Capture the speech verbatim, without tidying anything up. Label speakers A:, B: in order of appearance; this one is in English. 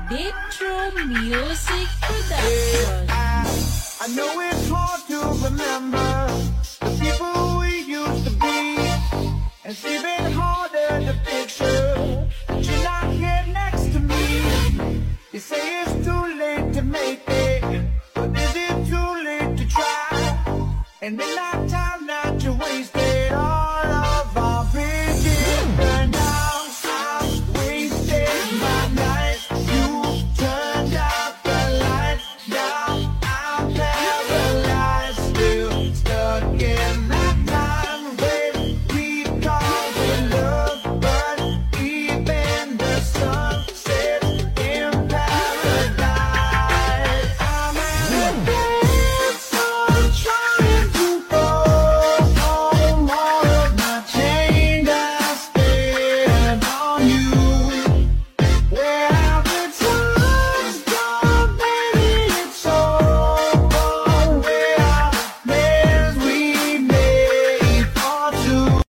A: Ditro Music Production.
B: Yeah, I, I know it's hard to remember the people we used to be. And it's even harder to picture that you're not here next to me. You say it's too late to make it, but is it too late to try? And then I